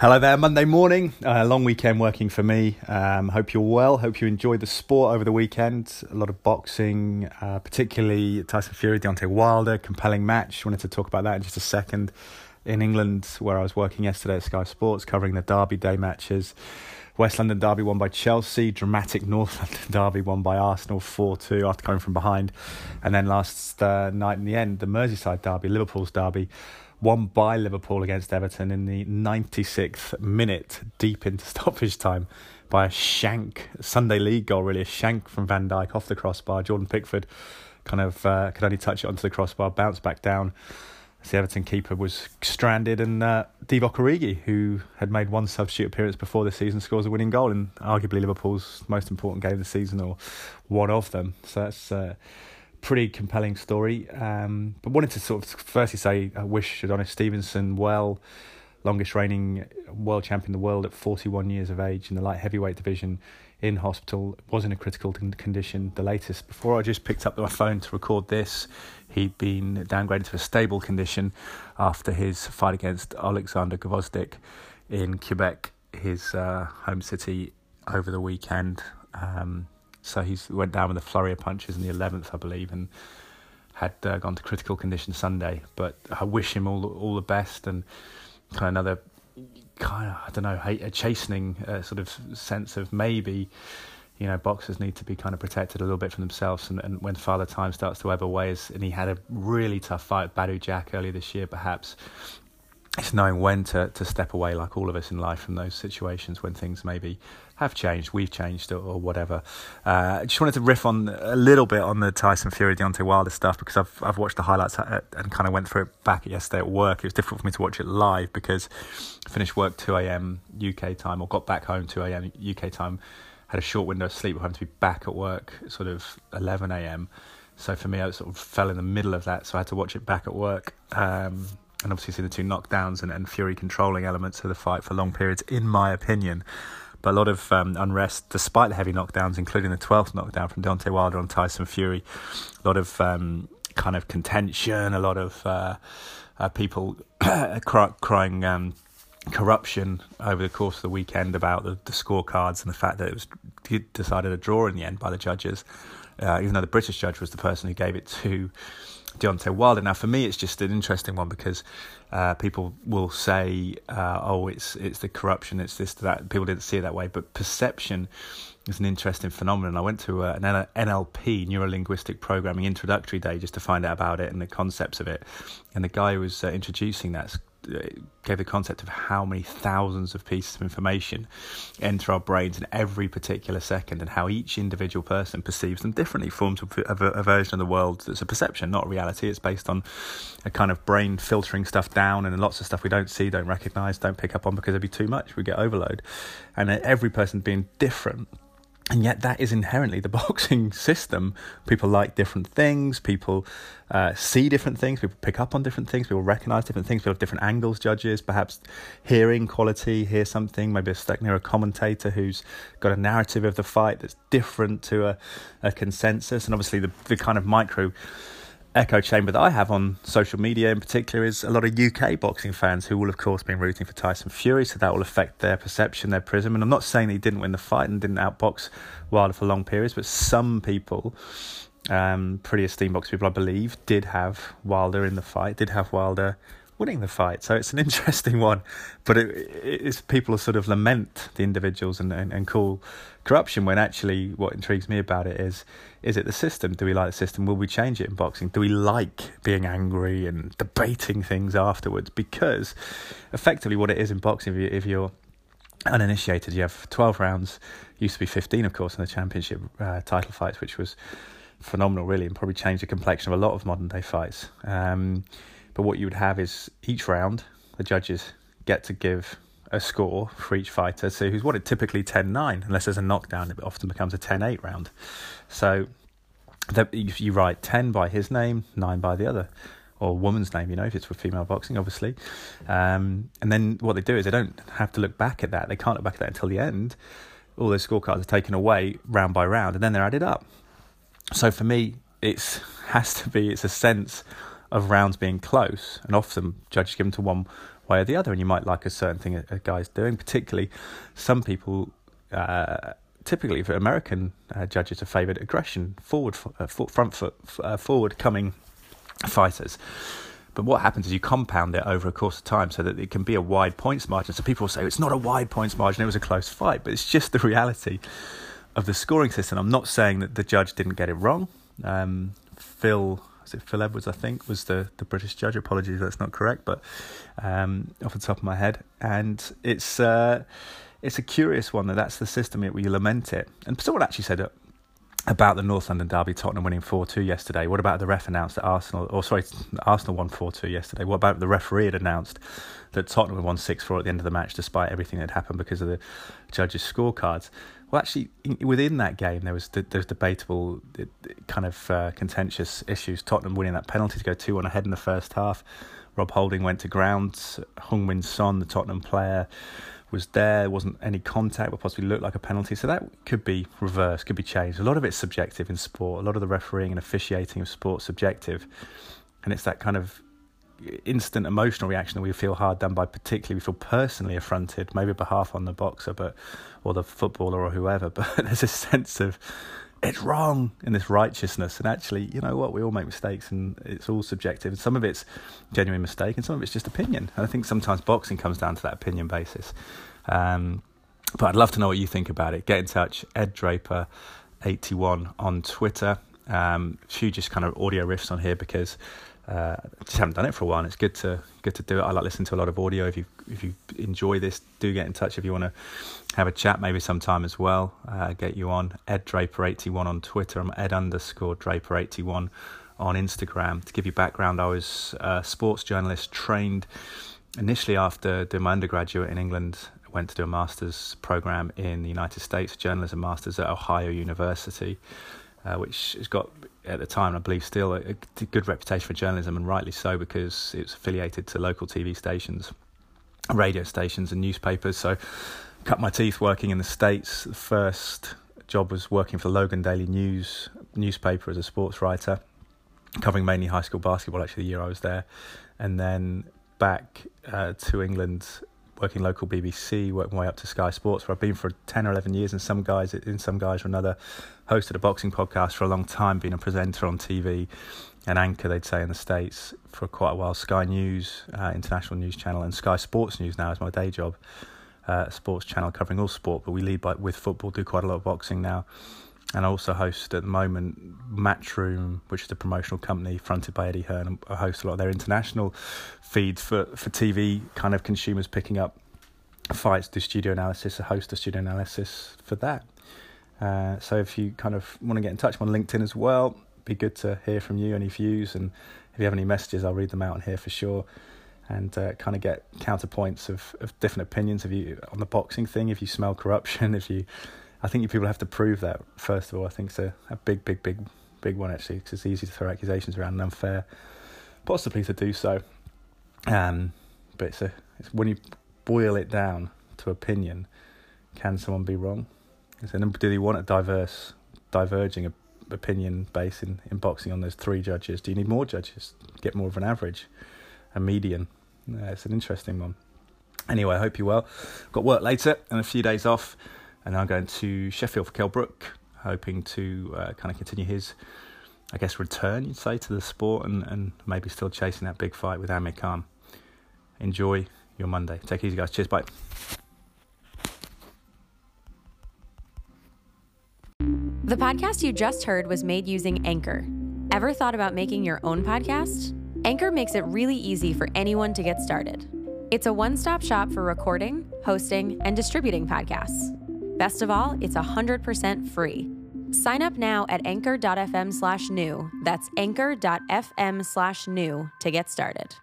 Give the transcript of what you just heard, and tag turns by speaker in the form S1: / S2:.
S1: Hello there, Monday morning, long weekend working for me. Hope you're well, hope you enjoyed the sport over the weekend. A lot of boxing, particularly Tyson Fury, Deontay Wilder, compelling match. Wanted to talk about that in just a second. In England, where I was working yesterday at Sky Sports, covering the Derby Day matches. West London Derby won by Chelsea, dramatic North London Derby won by Arsenal 4-2 after coming from behind. And then last night in the end, the Merseyside Derby, Liverpool's Derby, won by Liverpool against Everton in the 96th minute, deep into stoppage time, by a shank, Sunday League goal really, a shank from Van Dijk off the crossbar. Jordan Pickford kind of could only touch it onto the crossbar, bounced back down. The Everton keeper was stranded, and Divock Origi, who had made one substitute appearance before the season, scores a winning goal in arguably Liverpool's most important game of the season, or one of them. So that's pretty compelling story, but wanted to sort of firstly say I wish Adonis Stevenson well, longest reigning world champion in the world at 41 years of age in the light heavyweight division, in hospital, was in a critical condition. The latest, before I just picked up my phone to record this, he'd been downgraded to a stable condition after his fight against Alexander Gvozdyk in Quebec, his home city, over the weekend. So he went down with a flurry of punches in the 11th, I believe, and had gone to critical condition Sunday. But I wish him all the best, and a chastening sort of sense of maybe, boxers need to be kind of protected a little bit from themselves. And when Father Time starts to ebb away, and he had a really tough fight with Badou Jack earlier this year, perhaps it's knowing when to step away, like all of us in life, from those situations when things maybe have changed, we've changed, or whatever. I just wanted to riff on a little bit on the Tyson Fury, Deontay Wilder stuff, because I've watched the highlights and kind of went through it back yesterday at work. It was difficult for me to watch it live because I finished work 2 a.m. UK time, or got back home 2 a.m. UK time, had a short window of sleep, having to be back at work sort of 11 a.m. So for me, I sort of fell in the middle of that, so I had to watch it back at work. And obviously see the two knockdowns and Fury controlling elements of the fight for long periods, in my opinion. But a lot of unrest, despite the heavy knockdowns, including the 12th knockdown from Deontay Wilder on Tyson Fury. A lot of kind of contention, a lot of people crying corruption over the course of the weekend about the scorecards and the fact that it was decided a draw in the end by the judges, even though the British judge was the person who gave it to Deontay Wilder. Now, for me, it's just an interesting one because people will say, it's the corruption, it's this, that. People didn't see it that way, but perception is an interesting phenomenon. I went to an NLP, Neuro-Linguistic Programming, introductory day just to find out about it and the concepts of it. And the guy who was introducing that gave the concept of how many thousands of pieces of information enter our brains in every particular second, and how each individual person perceives them differently, forms a version of the world that's a perception, not a reality. It's based on a kind of brain filtering stuff down, and lots of stuff we don't see, don't recognise, don't pick up on, because it'd be too much, we get overload. And every person being different. And yet that is inherently the boxing system. People like different things, people see different things, people pick up on different things, people recognise different things, people have different angles, judges, perhaps hearing quality, hear something, maybe stuck near a commentator who's got a narrative of the fight that's different to a consensus. And obviously the kind of micro echo chamber that I have on social media in particular is a lot of UK boxing fans who will of course be rooting for Tyson Fury, so that will affect their perception, their prism. And I'm not saying that he didn't win the fight and didn't outbox Wilder for long periods, but some people, pretty esteemed boxing people I believe, did have Wilder in the fight, did have Wilder winning the fight. So it's an interesting one, but it's people sort of lament the individuals and call corruption, when actually what intrigues me about it is it the system? Do we like the system? Will we change it in boxing? Do we like being angry and debating things afterwards? Because effectively what it is in boxing, if you're uninitiated, you have 12 rounds, used to be 15 of course in the championship title fights, which was phenomenal really, and probably changed the complexion of a lot of modern day fights. But what you would have is each round, the judges get to give a score for each fighter, so who's what, it typically 10-9, unless there's a knockdown, it often becomes a 10-8 round. So you write 10 by his name, 9 by the other, or woman's name, if it's for female boxing, obviously. And then what they do is they don't have to look back at that. They can't look back at that until the end. All those scorecards are taken away round by round, and then they're added up. So for me, it's a sense of rounds being close, and often judges give them to way or the other, and you might like a certain thing a guy's doing. Particularly, some people, typically for American judges, have favoured aggression, front foot, forward coming fighters. But what happens is you compound it over a course of time so that it can be a wide points margin. So people will say, it's not a wide points margin, it was a close fight. But it's just the reality of the scoring system. I'm not saying that the judge didn't get it wrong. Phil Edwards, I think, was the British judge. Apologies if that's not correct, but off the top of my head. And it's a curious one that's the system where you lament it. And someone actually said about the North London derby, Tottenham winning 4-2 yesterday. What about the ref announced that Arsenal won 4-2 yesterday? What about the referee had announced that Tottenham had won 6-4 at the end of the match, despite everything that had happened because of the judges' scorecards? Well, actually, within that game, there was debatable, kind of contentious issues. Tottenham winning that penalty to go 2-1 ahead in the first half. Rob Holding went to ground. Heung-min Son, the Tottenham player, was there wasn't any contact, but possibly looked like a penalty. So that could be reversed, could be changed. A lot of it's subjective in sport. A lot of the refereeing and officiating of sport subjective, and it's that kind of instant emotional reaction that we feel hard done by. Particularly, we feel personally affronted, maybe behalf on the boxer, or the footballer or whoever. But there's a sense of it's wrong in this righteousness, and actually, you know what? We all make mistakes, and it's all subjective. And some of it's genuine mistake, and some of it's just opinion. And I think sometimes boxing comes down to that opinion basis. But I'd love to know what you think about it. Get in touch. Ed Draper 81 on Twitter. Few just kind of audio riffs on here because just haven't done it for a while, and it's good to do it. I like listening to a lot of audio. If you enjoy this, do get in touch if you want to have a chat maybe sometime as well. Get you on. Ed Draper 81 on Twitter. I'm Ed_Draper 81 on Instagram. To give you background, I was a sports journalist trained initially after doing my undergraduate in England. Went to do a master's program in the United States, a journalism master's at Ohio University, which has got, at the time, I believe still, a good reputation for journalism, and rightly so, because it's affiliated to local TV stations, radio stations and newspapers. So cut my teeth working in the States. The first job was working for the Logan Daily News newspaper as a sports writer, covering mainly high school basketball, actually, the year I was there. And then back to England, working local BBC, working my way up to Sky Sports, where I've been for 10 or 11 years, and some guys or another, hosted a boxing podcast for a long time, been a presenter on TV, an anchor, they'd say, in the States for quite a while. Sky News, international news channel, and Sky Sports News now is my day job, sports channel covering all sport, but we lead with football, do quite a lot of boxing now. And I also host at the moment Matchroom, which is a promotional company fronted by Eddie Hearn. I host a lot of their international feeds for TV kind of consumers picking up fights, do studio analysis. I host a studio analysis for that. So if you kind of want to get in touch, I'm on LinkedIn as well. Be good to hear from you, any views, and if you have any messages, I'll read them out on here for sure. And kind of get counterpoints of different opinions. If you on the boxing thing, if you smell corruption, I think you people have to prove that, first of all. I think it's a big one, actually, because it's easy to throw accusations around and unfair, possibly to do so. But it's when you boil it down to opinion, can someone be wrong? And do they want a diverging opinion base in boxing on those three judges? Do you need more judges? Get more of an average, a median? It's an interesting one. Anyway, I hope you're well. Got work later and a few days off. And I'm going to Sheffield for Kell Brook, hoping to kind of continue his, I guess, return, you'd say, to the sport, and maybe still chasing that big fight with Amir Khan. Enjoy your Monday. Take it easy, guys. Cheers, bye.
S2: The podcast you just heard was made using Anchor. Ever thought about making your own podcast? Anchor makes it really easy for anyone to get started. It's a one-stop shop for recording, hosting, and distributing podcasts. Best of all, it's 100% free. Sign up now at anchor.fm/new. That's anchor.fm/new to get started.